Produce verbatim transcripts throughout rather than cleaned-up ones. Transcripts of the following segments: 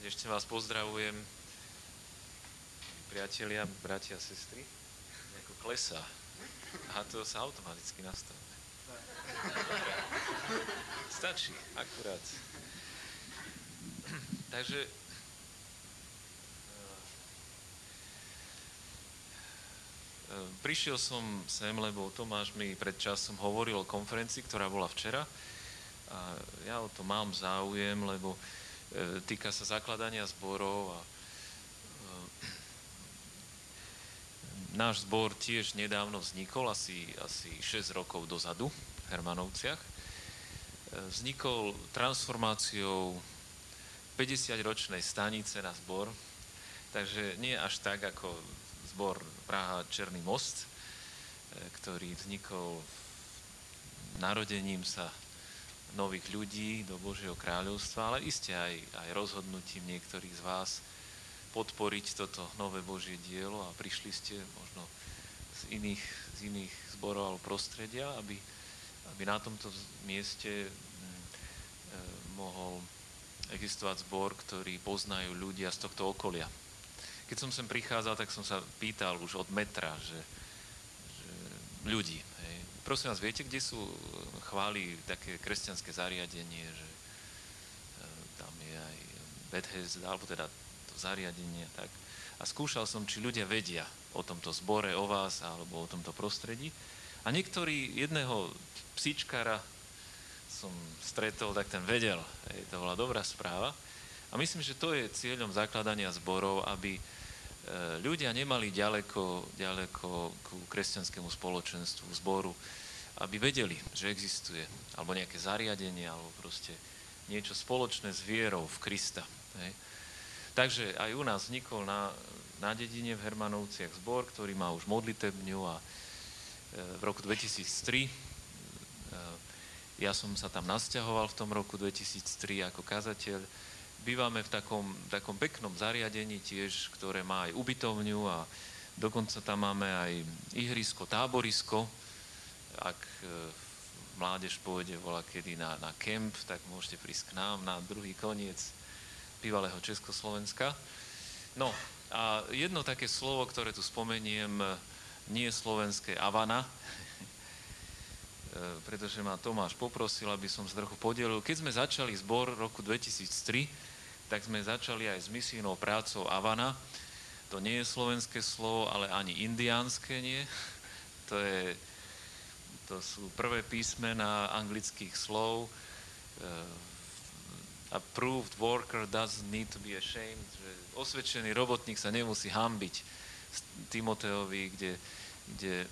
Ešte vás pozdravujem, priatelia, bratia a sestry. Ako klesá. A to sa automaticky nastavuje. Stačí, akurát. Takže prišiel som sem, lebo Tomáš mi pred časom hovoril o konferencii, ktorá bola včera. A ja o to mám záujem, lebo týka sa zakladania zborov a náš zbor tiež nedávno vznikol, asi, asi šesť rokov dozadu v Hermanovciach. Vznikol transformáciou päťdesiatročnej stanice na zbor, takže nie až tak ako zbor Praha Černý most, ktorý vznikol narodením sa nových ľudí do Božieho kráľovstva, ale iste aj, aj rozhodnutím niektorých z vás podporiť toto nové Božie dielo a prišli ste možno z iných, z iných zborov alebo prostredia, aby, aby na tomto mieste mohol existovať zbor, ktorý poznajú ľudia z tohto okolia. Keď som sem prichádzal, tak som sa pýtal už od metra, že, že ľudí, hej. Prosím vás, viete, kde sú chváli také kresťanské zariadenie, že tam je aj Bethesda, alebo teda to zariadenie, tak. A skúšal som, či ľudia vedia o tomto zbore, o vás, alebo o tomto prostredí. A niektorí, jedného psíčkara som stretol, tak ten vedel. Hej, to bola dobrá správa. A myslím, že to je cieľom zakladania zborov, aby ľudia nemali ďaleko, ďaleko ku kresťanskému spoločenstvu, zboru, aby vedeli, že existuje, alebo nejaké zariadenie, alebo proste niečo spoločné s vierou v Krista. Hej. Takže aj u nás vznikol na, na dedine v Hermanovciach zbor, ktorý má už modlitebňu a v roku dvetisíctri ja som sa tam nasťahoval v tom roku dvetisíctri ako kazateľ. Bývame v takom, takom peknom zariadení tiež, ktoré má aj ubytovňu a dokonca tam máme aj ihrisko, táborisko. Ak mládež pôjde volá kedy na, na kemp, tak môžete prísť k nám na druhý koniec bývalého Československa. No a jedno také slovo, ktoré tu spomeniem, nie je slovenské Avana, pretože ma Tomáš poprosil, aby som sa trochu podelil. Keď sme začali zbor v roku dvetisíctri, tak sme začali aj s misijnou prácou Avana. To nie je slovenské slovo, ale ani indiánske nie. To, je, to sú prvé písmená anglických slov. Uh, approved worker doesn't need to be ashamed. Že osvedčený robotník sa nemusí hanbiť. Timoteovi, kde, kde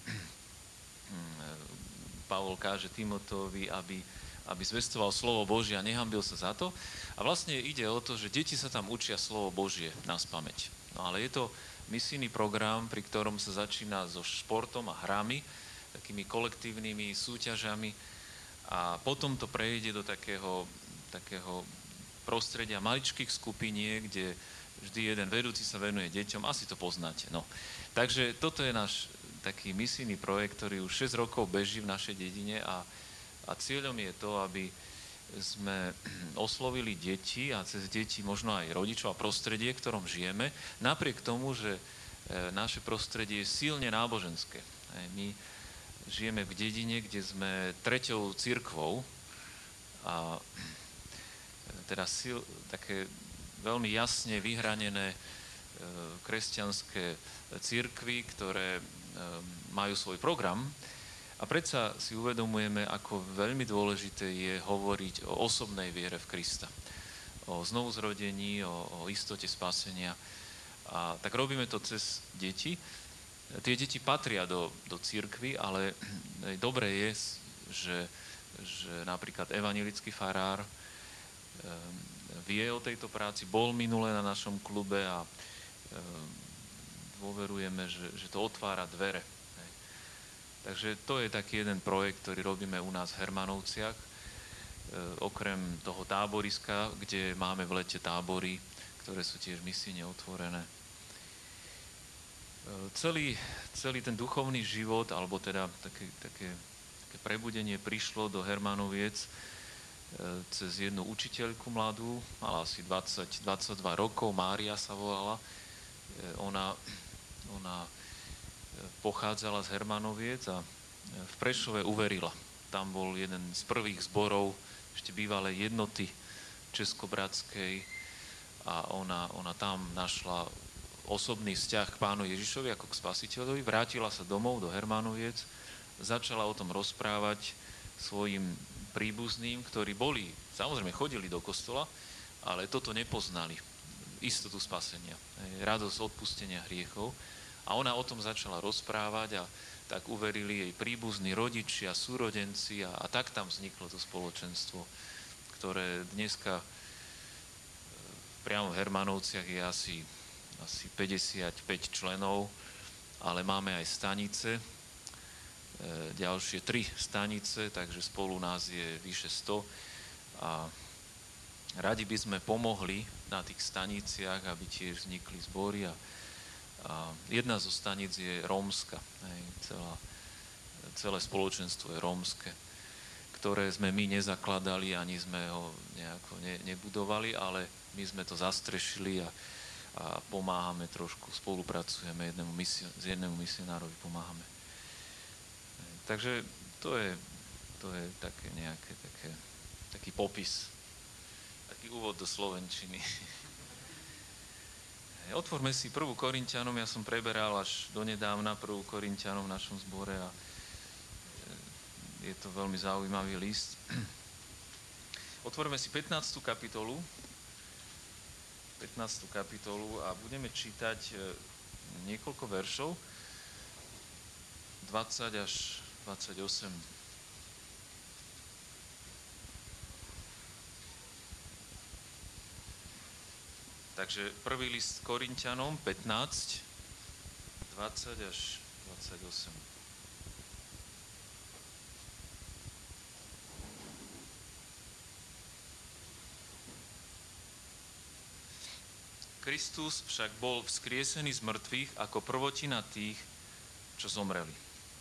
Pavol káže Timoteovi, aby aby zvestoval slovo Božie a nehanbil sa za to. A vlastne ide o to, že deti sa tam učia slovo Božie naspamäť. No ale je to misijný program, pri ktorom sa začína so športom a hrami, takými kolektívnymi súťažami a potom to prejde do takého, takého prostredia maličkých skupiniek, kde vždy jeden vedúci sa venuje deťom, asi to poznáte. No. Takže toto je náš taký misijný projekt, ktorý už šesť rokov beží v našej dedine a A cieľom je to, aby sme oslovili deti a cez deti možno aj rodičov a prostredie, v ktorom žijeme, napriek tomu, že naše prostredie je silne náboženské. My žijeme v dedine, kde sme treťou cirkvou a teda sil, také veľmi jasne vyhranené kresťanské cirkvy, ktoré majú svoj program. A predsa si uvedomujeme, ako veľmi dôležité je hovoriť o osobnej viere v Krista. O znovuzrodení, o, o istote spasenia. A tak robíme to cez deti. Tie deti patria do, do cirkvi, ale dobre je, že, že napríklad evanjelický farár vie o tejto práci, bol minule na našom klube a dôverujeme, že, že to otvára dvere. Takže to je taký jeden projekt, ktorý robíme u nás v Hermanovciach. E, okrem toho táboriska, kde máme v lete tábory, ktoré sú tiež misijne otvorené. E, celý, celý ten duchovný život, alebo teda také, také, také prebudenie prišlo do Hermanoviec cez jednu učiteľku mladú, mala asi dvadsať dvadsaťdva rokov, Mária sa volala. Ona, ona pochádzala z Hermanoviec a v Prešove uverila. Tam bol jeden z prvých zborov ešte bývalej jednoty českobratskej a ona, ona tam našla osobný vzťah k Pánu Ježišovi ako k Spasiteľovi, vrátila sa domov do Hermanoviec, začala o tom rozprávať svojim príbuzným, ktorí boli, samozrejme chodili do kostola, ale toto nepoznali, istotu spasenia, radosť odpustenia hriechov. A ona o tom začala rozprávať a tak uverili jej príbuzní rodičia, súrodenci a, a tak tam vzniklo to spoločenstvo, ktoré dneska priamo v Hermanovciach je asi, asi päťdesiatpäť členov, ale máme aj stanice, e, ďalšie tri stanice, takže spolu nás je vyše sto a radi by sme pomohli na tých staniciach, aby tiež vznikli zbory a A jedna zo staníc je rómska. Celá, celé spoločenstvo je rómske, ktoré sme my nezakladali, ani sme ho nejako ne, nebudovali, ale my sme to zastrešili a, a pomáhame trošku, spolupracujeme, jednému misio, s jednému misionárovi pomáhame. Takže to je, to je také nejaké, také, taký popis, taký úvod do slovenčiny. Otvorme si prvú Korinťanom, ja som preberal až donedávna prvú Korinťanom v našom zbore a je to veľmi zaujímavý list. Otvorme si pätnástu kapitolu, pätnástu kapitolu a budeme čítať niekoľko veršov, dvadsať až dvadsaťosem. Takže prvý list Korinťanom, pätnásť, dvadsať až dvadsaťosem. Kristus však bol vzkriesený z mŕtvych ako prvotina tých, čo zomreli.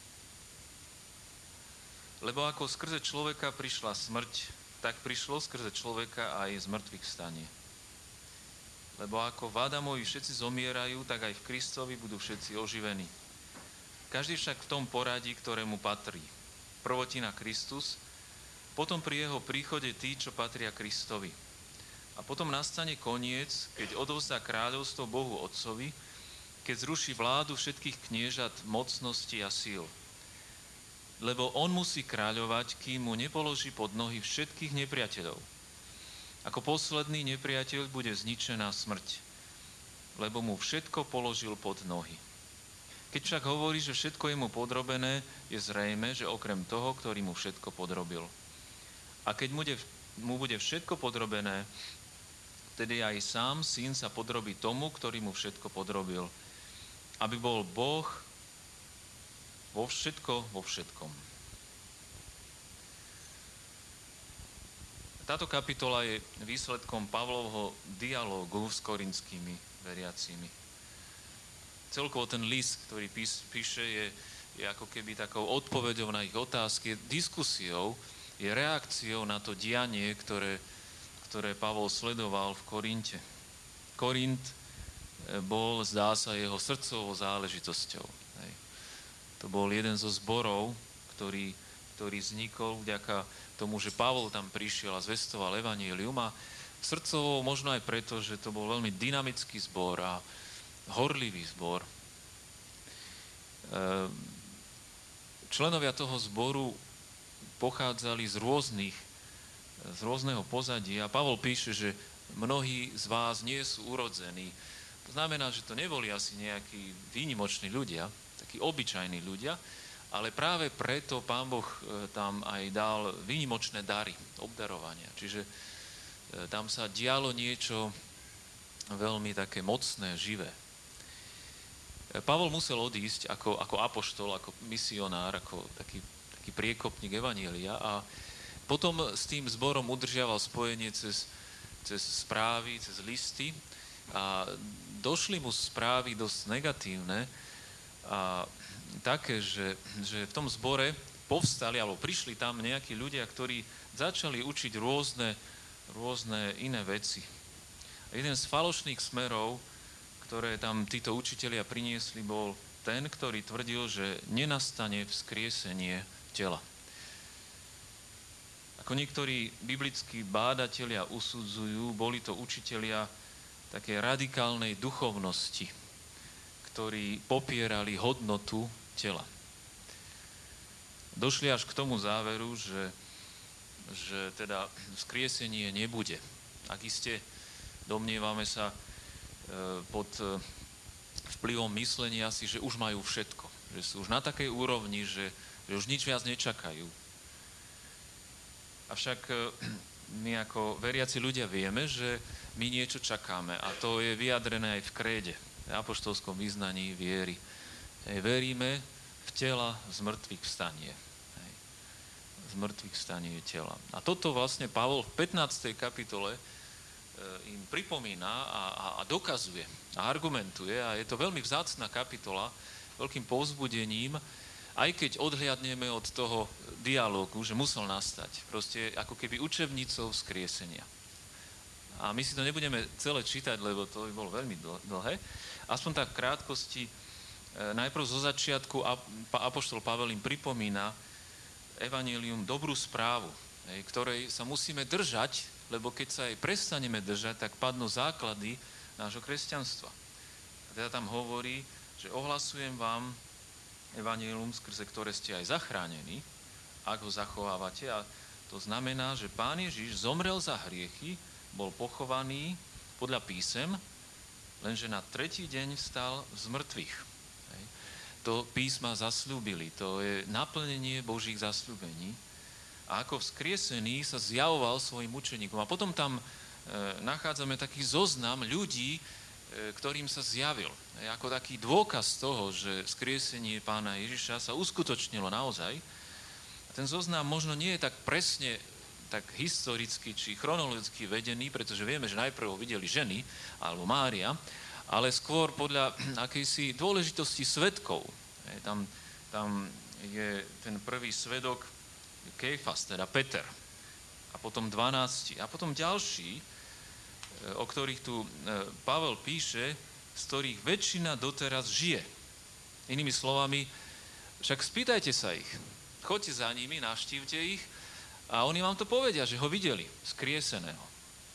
Lebo ako skrze človeka prišla smrť, tak prišlo skrze človeka aj z mŕtvych vstanie. Lebo ako v Adamovi všetci zomierajú, tak aj v Kristovi budú všetci oživení. Každý však v tom poradí, ktorému patrí. Prvotina Kristus, potom pri jeho príchode tí, čo patria Kristovi. A potom nastane koniec, keď odovzdá kráľovstvo Bohu Otcovi, keď zruší vládu všetkých kniežat, mocností a síl. Lebo on musí kráľovať, kým mu nepoloží pod nohy všetkých nepriateľov. Ako posledný nepriateľ bude zničená smrť, lebo mu všetko položil pod nohy. Keď však hovorí, že všetko je mu podrobené, je zrejme, že okrem toho, ktorý mu všetko podrobil. A keď mu, de, mu bude všetko podrobené, vtedy aj sám syn sa podrobí tomu, ktorý mu všetko podrobil. Aby bol Boh vo všetko, vo všetkom. Táto kapitola je výsledkom Pavlovho dialógu s korinskými veriacimi. Celkovo ten list, ktorý pís, píše, je, je ako keby takou odpoveďou na ich otázky, diskusiou, je reakciou na to dianie, ktoré, ktoré Pavol sledoval v Korinte. Korint bol, zdá sa, jeho srdcovou záležitosťou. Hej. To bol jeden zo zborov, ktorý, ktorý vznikol vďaka tomu, že Pavol tam prišiel a zvestoval evanjelium a srdcovo možno aj preto, že to bol veľmi dynamický zbor a horlivý zbor. Členovia toho zboru pochádzali z rôznych, z rôzneho pozadia a Pavol píše, že mnohí z vás nie sú urodzení. To znamená, že to neboli asi nejakí výnimoční ľudia, takí obyčajní ľudia, ale práve preto Pán Boh tam aj dal výnimočné dary, obdarovania. Čiže tam sa dialo niečo veľmi také mocné, živé. Pavol musel odísť ako, ako apoštol, ako misionár, ako taký, taký priekopník evanjelia a potom s tým zborom udržiaval spojenie cez, cez správy, cez listy a došli mu správy dosť negatívne a také, že, že v tom zbore povstali, alebo prišli tam nejakí ľudia, ktorí začali učiť rôzne, rôzne iné veci. A jeden z falošných smerov, ktoré tam títo učitelia priniesli, bol ten, ktorý tvrdil, že nenastane vzkriesenie tela. Ako niektorí biblickí bádatelia usudzujú, boli to učitelia také radikálnej duchovnosti, ktorí popierali hodnotu tela. Došli až k tomu záveru, že, že teda vzkriesenie nebude. Ak iste domnievame sa e, pod e, vplyvom myslenia si, že už majú všetko, že sú už na takej úrovni, že, že už nič viac nečakajú. Avšak my ako veriaci ľudia vieme, že my niečo čakáme a to je vyjadrené aj v kréde, v apoštolskom vyznaní viery. Veríme v tela z mŕtvych vstanie. Z mŕtvych vstanie tela. A toto vlastne Pavol v pätnástej kapitole im pripomína a, a, a dokazuje a argumentuje a je to veľmi vzácna kapitola, veľkým povzbudením, aj keď odhliadneme od toho dialógu, že musel nastať. Proste ako keby učebnicou vzkriesenia. A my si to nebudeme celé čítať, lebo to by bolo veľmi dlhé. Aspoň tak v krátkosti, najprv zo začiatku apoštol Pavel im pripomína evanjelium, dobrú správu, ktorej sa musíme držať, lebo keď sa jej prestaneme držať, tak padnú základy nášho kresťanstva. A teda tam hovorí, že ohlasujem vám evanjelium, skrze ktoré ste aj zachránení, ak ho zachovávate. A to znamená, že Pán Ježiš zomrel za hriechy, bol pochovaný podľa písem, lenže na tretí deň vstal z mŕtvych. Hej. To písma zasľúbili, to je naplnenie Božích zasľúbení. A ako vzkriesený sa zjavoval svojim učeníkom. A potom tam e, nachádzame taký zoznam ľudí, ktorým sa zjavil. Ako taký dôkaz toho, že vzkriesenie Pána Ježiša sa uskutočnilo naozaj. A ten zoznam možno nie je tak presne, tak historicky či chronologicky vedený, pretože vieme, že najprv ho videli ženy, alebo Mária, ale skôr podľa akejsi dôležitosti svedkov. Tam, tam je ten prvý svedok Kéfas, teda Peter, a potom dvanásti, a potom ďalší, o ktorých tu Pavel píše, z ktorých väčšina doteraz žije. Inými slovami, však spýtajte sa ich, choďte za nimi, navštívte ich a oni vám to povedia, že ho videli, skrieseného.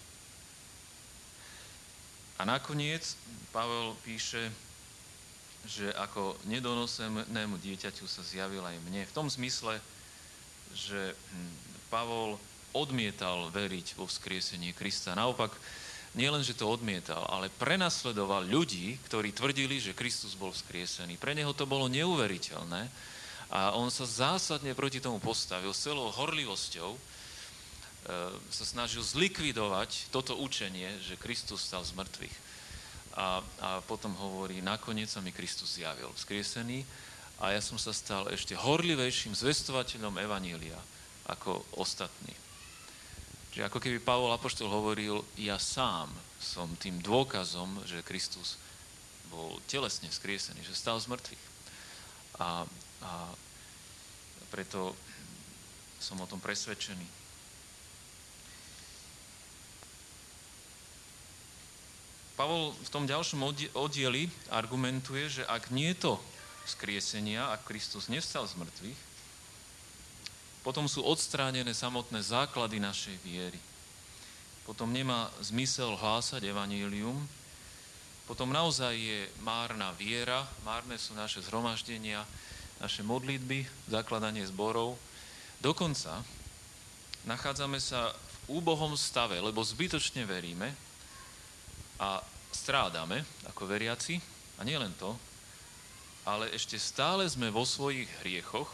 A nakoniec Pavel píše, že ako nedonosenému dieťaťu sa zjavil aj mne. V tom zmysle, že Pavol odmietal veriť vo vzkriesenie Krista. Naopak, nielen, že to odmietal, ale prenasledoval ľudí, ktorí tvrdili, že Kristus bol vzkriesený. Pre neho to bolo neuveriteľné a on sa zásadne proti tomu postavil s celou horlivosťou, e, sa snažil zlikvidovať toto učenie, že Kristus stal z mŕtvych. A, a potom hovorí, nakoniec sa mi Kristus zjavil vzkriesený a ja som sa stal ešte horlivejším zvestovateľom evanjelia ako ostatní. Čiže ako keby Pavol apoštol hovoril, ja sám som tým dôkazom, že Kristus bol telesne vzkriesený, že stal z mŕtvych. A, a preto som o tom presvedčený. Pavol v tom ďalšom oddieli argumentuje, že ak nie je to vzkriesenia, ak Kristus nevstal z mŕtvych, potom sú odstránené samotné základy našej viery. Potom nemá zmysel hlásať evanjelium. Potom naozaj je márna viera, márne sú naše zhromaždenia, naše modlitby, zakladanie zborov. Dokonca nachádzame sa v úbohom stave, lebo zbytočne veríme a strádame ako veriaci. A nielen to, ale ešte stále sme vo svojich hriechoch.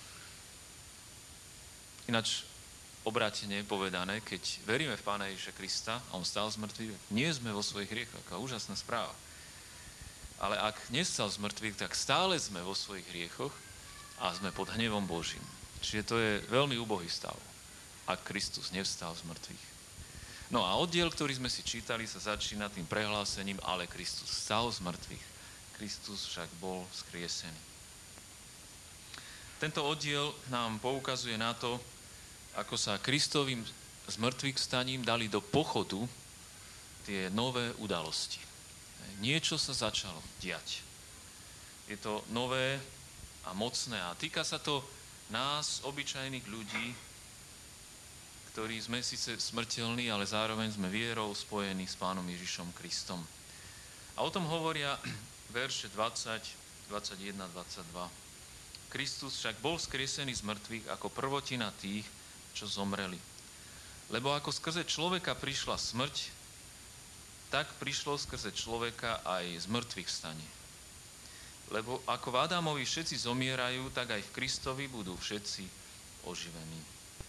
Ináč obrátene povedané, keď veríme v Pána Ježiša Krista a on stál z mŕtvych, nie sme vo svojich hriechoch. Aká úžasná správa. Ale ak nestal z mŕtvych, tak stále sme vo svojich hriechoch a sme pod hnevom Božím. Čiže to je veľmi úbohý stav, ak Kristus nevstal z mŕtvych. No a oddiel, ktorý sme si čítali, sa začína tým prehlásením, ale Kristus stal z mŕtvych. Kristus však bol vzkriesený. Tento oddiel nám poukazuje na to, ako sa Kristovým zmrtvých vstaním dali do pochodu tie nové udalosti. Niečo sa začalo diať. Je to nové a mocné a týka sa to nás, obyčajných ľudí, ktorí sme síce smrteľní, ale zároveň sme vierou spojení s Pánom Ježišom Kristom. A o tom hovoria verše dvadsať, dvadsaťjeden, dvadsaťdva. Kristus však bol skriesený z mŕtvych ako prvotina tých, čo zomreli. Lebo ako skrze človeka prišla smrť, tak prišlo skrze človeka aj z mŕtvych stanie. Lebo ako v Adamovi všetci zomierajú, tak aj v Kristovi budú všetci oživení.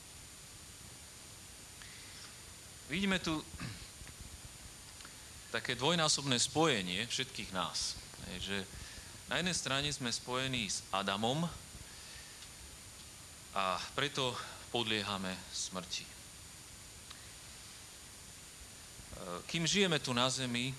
Vidíme tu také dvojnásobné spojenie všetkých nás. Že na jednej strane sme spojení s Adamom a preto podliehame smrti. Kým žijeme tu na zemi,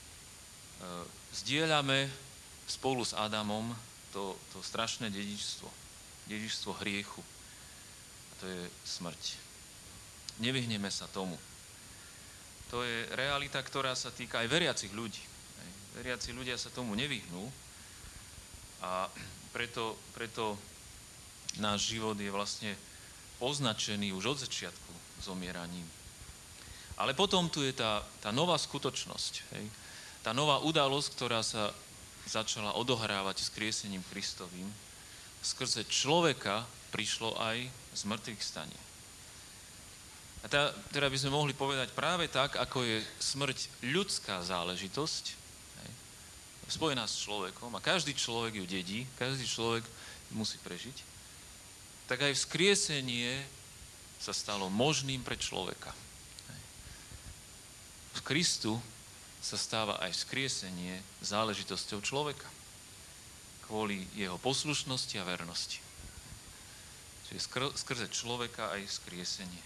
zdieľame spolu s Adamom to, to strašné dedičstvo, dedičstvo hriechu. A to je smrť. Nevyhneme sa tomu. To je realita, ktorá sa týka aj veriacich ľudí. Veriaci ľudia sa tomu nevyhnú a preto, preto náš život je vlastne označený už od začiatku zomieraním. Ale potom tu je tá, tá nová skutočnosť, hej? Tá nová udalosť, ktorá sa začala odohrávať skriesením Kristovým. Skrze človeka prišlo aj z mŕtvych stanie. A tá, teda by sme mohli povedať práve tak, ako je smrť ľudská záležitosť, hej, spojená s človekom a každý človek ju dedí, každý človek musí prežiť, tak aj vzkriesenie sa stalo možným pre človeka. Hej. V Kristu sa stáva aj vzkriesenie záležitosťou človeka kvôli jeho poslušnosti a vernosti. Čiže skrze človeka aj vzkriesenie.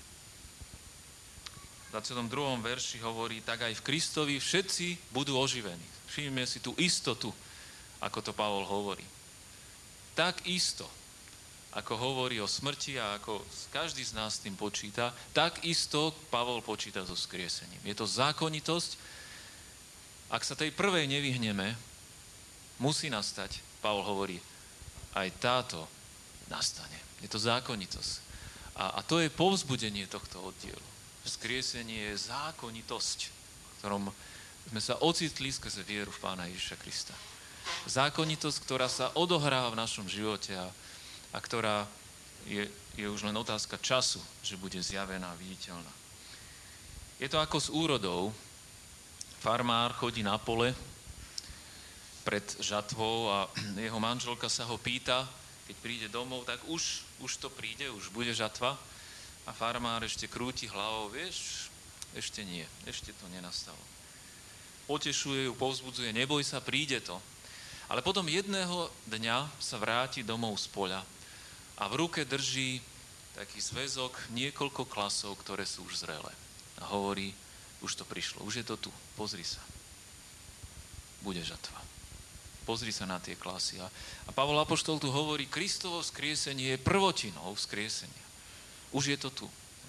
V dvadsiatom druhom verši hovorí, tak aj v Kristovi všetci budú oživení. Všimnime si tú istotu, ako to Pavol hovorí. Tak isto, ako hovorí o smrti a ako každý z nás s tým počíta, tak isto Pavol počíta so vzkriesením. Je to zákonitosť. Ak sa tej prvej nevyhneme, musí nastať, Pavol hovorí, aj táto nastane. Je to zákonitosť. A, a to je povzbudenie tohto oddielu. Vzkriesenie je zákonitosť, v ktorom sme sa ocitli skrze vieru v Pána Ježiša Krista. Zákonitosť, ktorá sa odohráva v našom živote a, a ktorá je, je už len otázka času, že bude zjavená, viditeľná. Je to ako s úrodou. Farmár chodí na pole pred žatvou a jeho manželka sa ho pýta, keď príde domov, tak už, už to príde, už bude žatva. A farmár ešte krúti hlavou, vieš, ešte nie, ešte to nenastalo. Potešuje ju, povzbudzuje, neboj sa, príde to. Ale potom jedného dňa sa vráti domov z poľa a v ruke drží taký zväzok niekoľko klasov, ktoré sú už zrelé. A hovorí, už to prišlo, už je to tu, pozri sa. Bude žatva. Pozri sa na tie klasy. A Pavol apoštol tu hovorí, Kristovo vzkriesenie je prvotinou vzkriesenia. Už je to tu.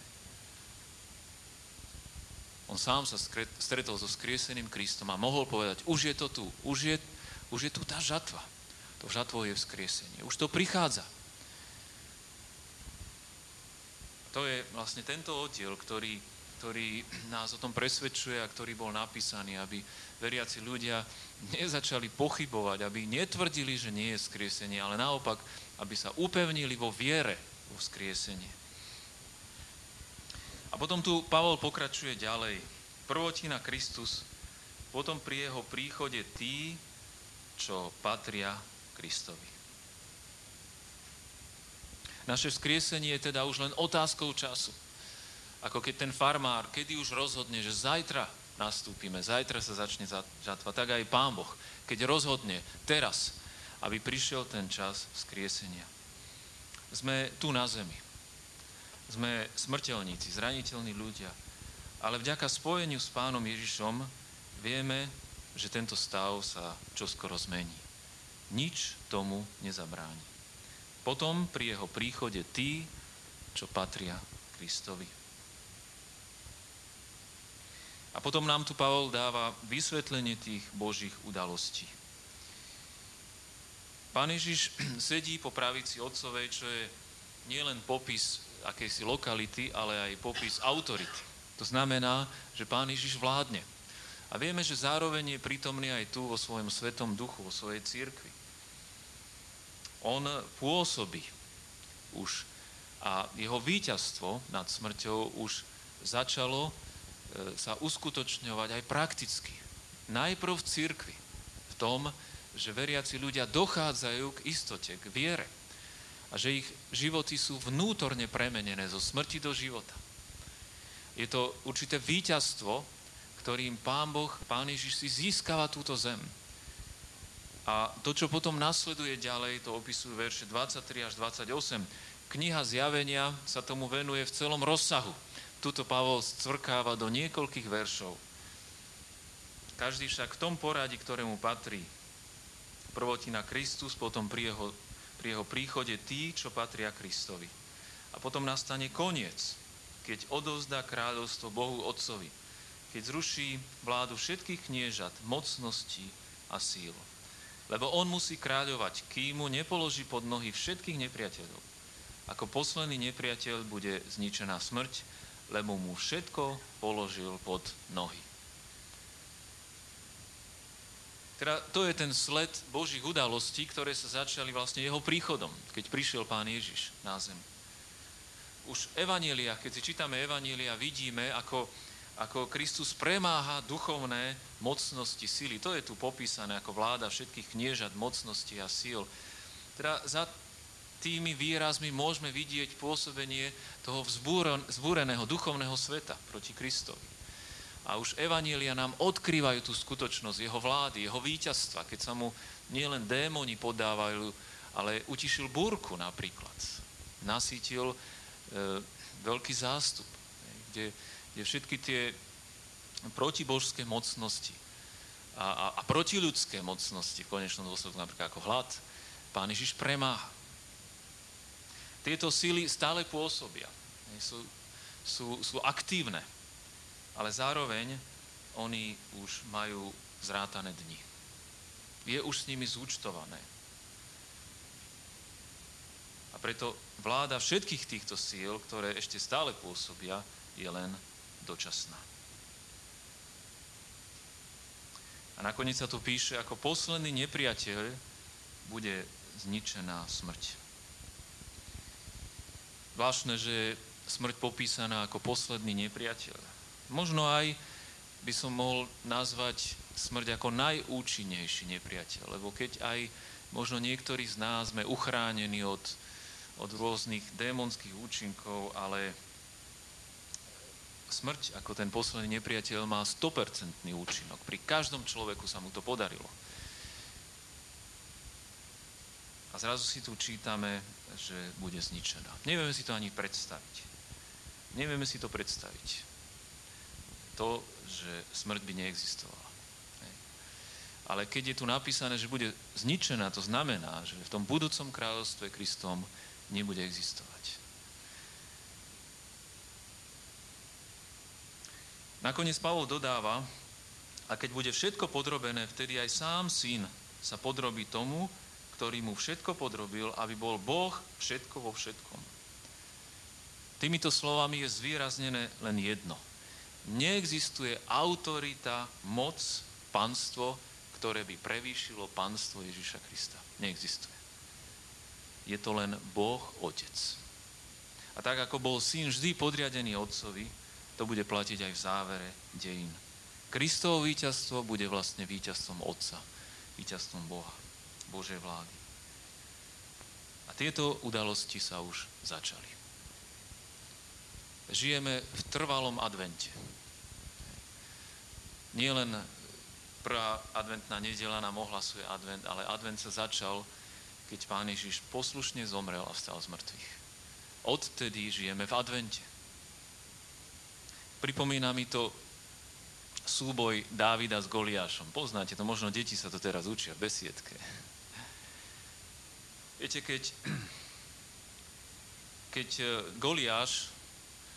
On sám sa stretol so vzkrieseným Kristom a mohol povedať, už je to tu, už je, už je tu tá žatva. To žatvo je vzkriesenie. Už to prichádza. To je vlastne tento oddiel, ktorý, ktorý nás o tom presvedčuje a ktorý bol napísaný, aby veriaci ľudia nezačali pochybovať, aby netvrdili, že nie je vzkriesenie, ale naopak, aby sa upevnili vo viere vo vzkriesenie. A potom tu Pavol pokračuje ďalej. Prvotina Kristus, potom pri jeho príchode tí, čo patria Kristovi. Naše vzkriesenie je teda už len otázkou času. Ako keď ten farmár, kedy už rozhodne, že zajtra nastúpime, zajtra sa začne žatva, tak aj Pán Boh, keď rozhodne teraz, aby prišiel ten čas vzkriesenia. Sme tu na zemi. Sme smrteľníci, zraniteľní ľudia. Ale vďaka spojeniu s Pánom Ježišom vieme, že tento stav sa čoskoro zmení. Nič tomu nezabráni. Potom pri jeho príchode tí, čo patria Kristovi. A potom nám tu Pavol dáva vysvetlenie tých Božích udalostí. Pán Ježiš sedí po pravici Otcovej, čo je nielen popis akejsi lokality, ale aj popis autority. To znamená, že Pán Ježiš vládne. A vieme, že zároveň je prítomný aj tu vo svojom Svetom Duchu, vo svojej cirkvi. On pôsobí už a jeho víťazstvo nad smrťou už začalo sa uskutočňovať aj prakticky. Najprv v cirkvi, v tom, že veriaci ľudia dochádzajú k istote, k viere a že ich životy sú vnútorne premenené zo smrti do života. Je to určité víťazstvo, ktorým Pán Boh, Pán Ježiš si získava túto zem. A to, čo potom nasleduje ďalej, to opisujú verše dvadsaťtri až dvadsaťosem. Kniha Zjavenia sa tomu venuje v celom rozsahu. Tuto Pavol scvrkáva do niekoľkých veršov. Každý však v tom poradí, ktorému patrí. Prvotina Kristus, potom pri jeho, pri jeho príchode tí, čo patria Kristovi. A potom nastane koniec, keď odovzdá kráľovstvo Bohu Otcovi, keď zruší vládu všetkých kniežat, mocností a síl. Lebo on musí kráľovať, kým mu nepoloží pod nohy všetkých nepriateľov. Ako posledný nepriateľ bude zničená smrť, lebo mu všetko položil pod nohy. Teda to je ten sled Božích udalostí, ktoré sa začali vlastne jeho príchodom, keď prišiel Pán Ježiš na zem. Už v evanjeliách, keď si čítame evanjelia, vidíme, ako, ako Kristus premáha duchovné mocnosti, sily. To je tu popísané ako vláda všetkých kniežat, mocností a síl. Teda za tými výrazmi môžeme vidieť pôsobenie toho vzbúreného duchovného sveta proti Kristovi. A už evanjelia nám odkrývajú tú skutočnosť jeho vlády, jeho víťazstva, keď sa mu nielen démoni podávajú, ale utišil búrku napríklad. Nasýtil e, veľký zástup, kde, kde všetky tie protibožské mocnosti a, a, a protiľudské mocnosti, v konečnom dôsledku napríklad ako hlad, Pán Ježiš premáha. Tieto síly stále pôsobia, sú, sú, sú aktívne, ale zároveň oni už majú zrátané dni. Je už s nimi zúčtované. A preto vláda všetkých týchto síl, ktoré ešte stále pôsobia, je len dočasná. A nakoniec sa tu píše, ako posledný nepriateľ bude zničená smrť. Zvláštne, že smrť popísaná ako posledný nepriateľ. Možno aj by som mohol nazvať smrť ako najúčinnejší nepriateľ, lebo keď aj možno niektorí z nás sme uchránení od, od rôznych démonských účinkov, ale smrť ako ten posledný nepriateľ má sto percent účinok. Pri každom človeku sa mu to podarilo. A zrazu si tu čítame, že bude zničená. Nevieme si to ani predstaviť. Nevieme si to predstaviť. To, že smrť by neexistovala. Ale keď je tu napísané, že bude zničená, to znamená, že v tom budúcom kráľovstve Kristom nebude existovať. Nakoniec Pavol dodáva, a keď bude všetko podrobené, vtedy aj sám syn sa podrobí tomu, ktorý mu všetko podrobil, aby bol Boh všetko vo všetkom. Týmito slovami je zvýraznené len jedno. Neexistuje autorita, moc, panstvo, ktoré by prevýšilo panstvo Ježiša Krista. Neexistuje. Je to len Boh Otec. A tak, ako bol syn vždy podriadený Otcovi, to bude platiť aj v závere dejín. Kristovo víťazstvo bude vlastne víťazstvom Otca, víťazstvom Boha, Božej vlády. A tieto udalosti sa už začali. Žijeme v trvalom advente. Nie len prvá adventná nedeľa nám ohlasuje advent, ale advent sa začal, keď Pán Ježiš poslušne zomrel a vstal z mŕtvych. Odtedy žijeme v advente. Pripomína mi to súboj Dávida s Goliášom. Poznáte to, možno deti sa to teraz učia v besiedke. Viete, keď, keď Goliáš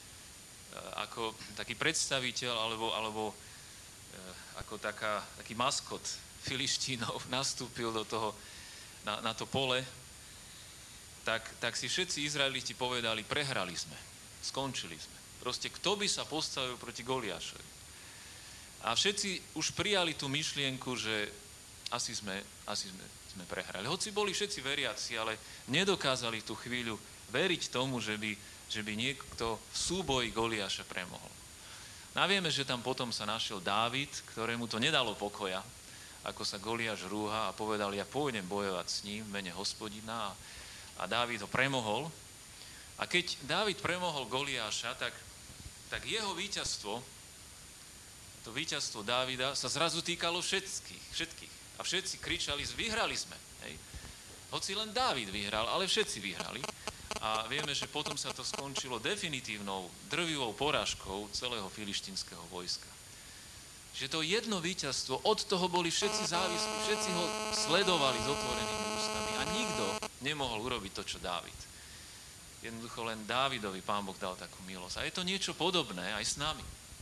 ako taký predstaviteľ alebo, alebo ako taká, taký maskot Filištínov nastúpil do toho, na, na to pole, tak, tak si všetci Izraeliti povedali, prehrali sme, skončili sme. Proste kto by sa postavil proti Goliášovi? A všetci už prijali tú myšlienku, že asi sme, asi sme, sme prehrali. Hoci boli všetci veriaci, ale nedokázali tú chvíľu veriť tomu, že by, že by niekto v súboji Goliáša premohol. No a vieme, že tam potom sa našiel Dávid, ktorému to nedalo pokoja, ako sa Goliáš rúha a povedal, ja pôjdem bojovať s ním v mene Hospodina. A Dávid ho premohol. A keď Dávid premohol Goliáša, tak, tak jeho víťazstvo, to víťazstvo Dávida sa zrazu týkalo všetkých. všetkých. A všetci kričali, vyhrali sme. Hej. Hoci len Dávid vyhral, ale všetci vyhrali. A vieme, že potom sa to skončilo definitívnou, drvivou porážkou celého filištínskeho vojska. Že to jedno víťazstvo, od toho boli všetci závislí, všetci ho sledovali s otvorenými ústami a nikto nemohol urobiť to, čo Dávid. Jednoducho len Dávidovi Pán Boh dal takú milosť. A je to niečo podobné aj s nami.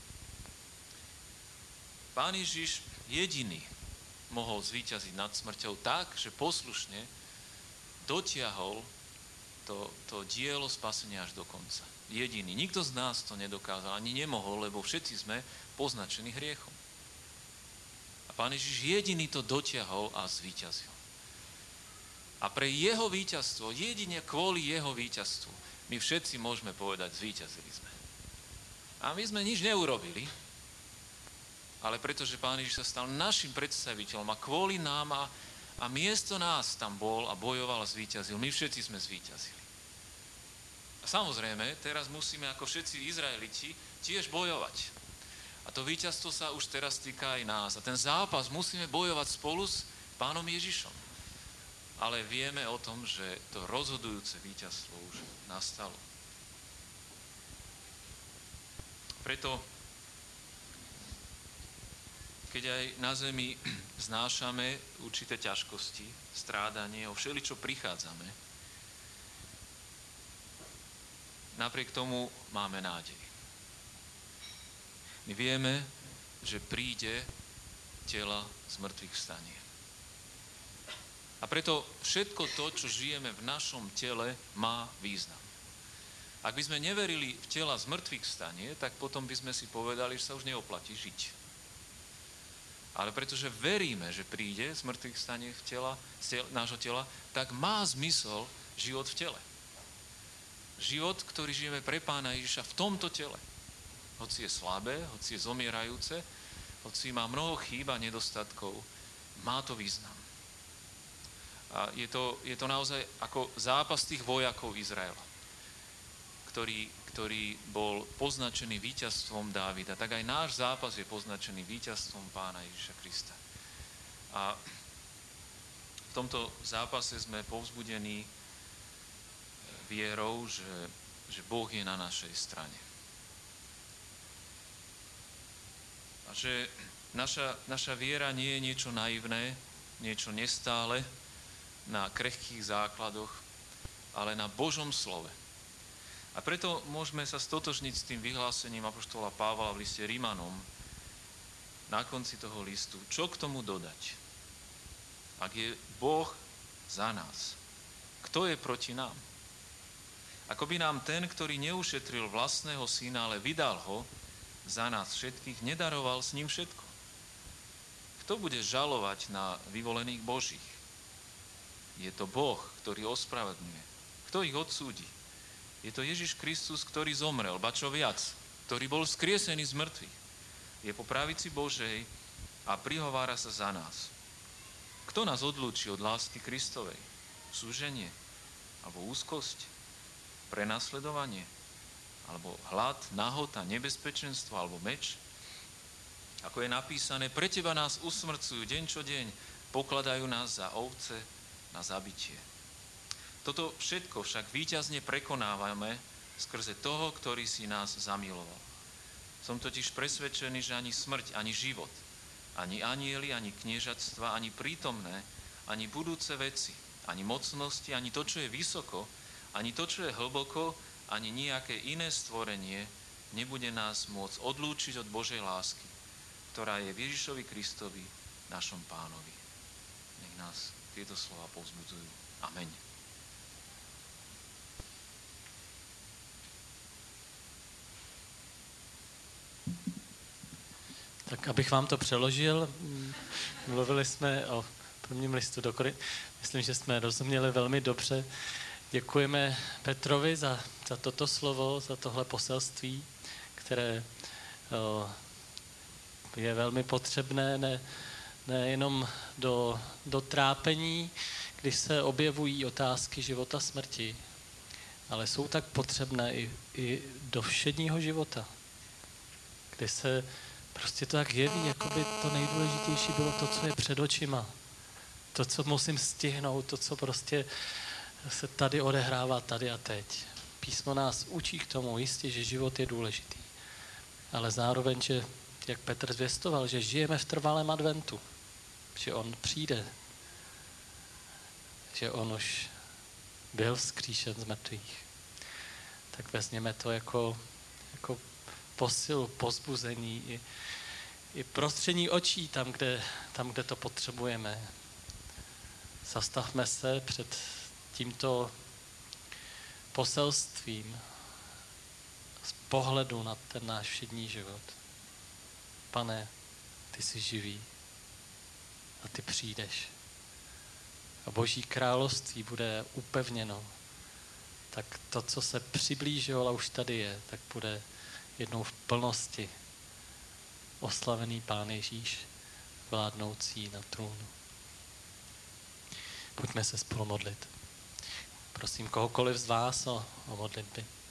Pán Ježiš jediný mohol zvíťaziť nad smrťou tak, že poslušne dotiahol To, to dielo spasenia až do konca. Jediný. Nikto z nás to nedokázal, ani nemohol, lebo všetci sme poznačení hriechom. A Pán Ježiš jediný to dotiahol a zvíťazil. A pre jeho víťazstvo, jedine kvôli jeho víťazstvu, my všetci môžeme povedať, zvíťazili sme. A my sme nič neurobili, ale pretože Pán Ježiš sa stal našim predstaviteľom a kvôli nám a A miesto nás tam bol a bojoval a zvíťazil. My všetci sme zvíťazili. A samozrejme, teraz musíme ako všetci Izraeliti tiež bojovať. A to víťazstvo sa už teraz týka aj nás. A ten zápas musíme bojovať spolu s Pánom Ježišom. Ale vieme o tom, že to rozhodujúce víťazstvo už nastalo. Preto keď aj na zemi znášame určité ťažkosti, strádanie, o všeličo prichádzame, napriek tomu máme nádej. My vieme, že príde tela z mŕtvych vstanie. A preto všetko to, čo žijeme v našom tele, má význam. Ak by sme neverili v tela z mŕtvych vstanie, tak potom by sme si povedali, že sa už neoplatí žiť. Ale pretože veríme, že príde z mŕtvych vstanie v tela, z tela, nášho tela, tak má zmysel život v tele. Život, ktorý žijeme pre Pána Ježiša v tomto tele. Hoci je slabé, hoci je zomierajúce, hoci má mnoho chýb a nedostatkov, má to význam. A je to, je to naozaj ako zápas tých vojakov Izraela, ktorý ktorý bol poznačený víťazstvom Dávida, tak aj náš zápas je poznačený víťazstvom Pána Ježiša Krista. A v tomto zápase sme povzbudení vierou, že, že Boh je na našej strane. A že naša, naša viera nie je niečo naivné, niečo nestále, na krehkých základoch, ale na Božom slove. A preto môžeme sa stotožniť s tým vyhlásením apoštola Pavla v liste Rimanom na konci toho listu. Čo k tomu dodať? Ak je Boh za nás, kto je proti nám? Ako by nám ten, ktorý neušetril vlastného syna, ale vydal ho za nás všetkých, nedaroval s ním všetko. Kto bude žalovať na vyvolených Božích? Je to Boh, ktorý ospravedlňuje. Kto ich odsúdi? Je to Ježiš Kristus, ktorý zomrel, ba čo viac, ktorý bol skriesený z mŕtvych. Je po pravici Božej a prihovára sa za nás. Kto nás odlúči od lásky Kristovej? Súženie? Alebo úzkosť? Prenasledovanie? Alebo hlad, nahota, nebezpečenstvo? Alebo meč? Ako je napísané, pre teba nás usmrcujú deň čo deň, pokladajú nás za ovce na zabitie. Toto všetko však víťazne prekonávame skrze toho, ktorý si nás zamiloval. Som totiž presvedčený, že ani smrť, ani život, ani anjeli, ani kniežatstva, ani prítomné, ani budúce veci, ani mocnosti, ani to, čo je vysoko, ani to, čo je hlboko, ani nejaké iné stvorenie nebude nás môcť odlúčiť od Božej lásky, ktorá je v Ježišovi Kristovi, našom Pánovi. Nech nás tieto slova povzbudzujú. Amen. Tak abych vám to přeložil, mluvili jsme o prvním listu do Korint. Myslím, že jsme rozuměli velmi dobře. Děkujeme Petrovi za, za toto slovo, za tohle poselství, které o, je velmi potřebné ne, nejenom do, do trápení, když se objevují otázky života smrti, ale jsou tak potřebné i, i do všedního života, kdy se prostě to tak jeví, jako by to nejdůležitější bylo to, co je před očima. To, co musím stihnout, to, co prostě se tady odehrává tady a teď. Písmo nás učí k tomu, jistě, že život je důležitý. Ale zároveň, že, jak Petr zvěstoval, že žijeme v trvalém adventu. Že on přijde. Že on už byl vzkříšen z mrtvých. Tak vezměme to jako, jako posilu, pozbuzení i, i prostřední očí tam kde, tam, kde to potřebujeme. Zastavme se před tímto poselstvím z pohledu na ten náš všední život. Pane, ty jsi živý a ty přijdeš. A Boží království bude upevněno. Tak to, co se přiblížilo a už tady je, tak bude jednou v plnosti oslavený Pán Ježíš, vládnoucí na trůnu. Pojďme se spolu modlit. Prosím kohokoliv z vás o, o modlitby.